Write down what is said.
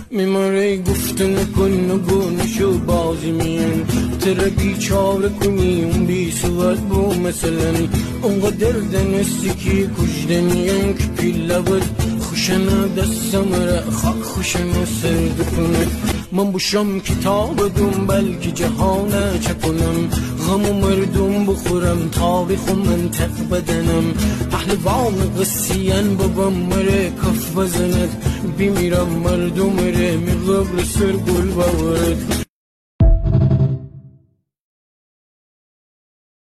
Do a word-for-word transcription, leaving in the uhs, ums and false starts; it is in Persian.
میماره گفتن کن نگونشو بازی میان تره بیچاره کنی اون بی سواد بو مثلا اونقدر دنستی که کشدنیم که پیله بود خوشنه دستم را خاک خوشنه سرد کنه من باشم کتاب دوم بلکه جهانه چکنم غم و مردم بخورم تاریخ و منطق بدنم پهلوان قصیان بابام مره کف بزند بیمیرم مردم ره می قبر سر گل باورد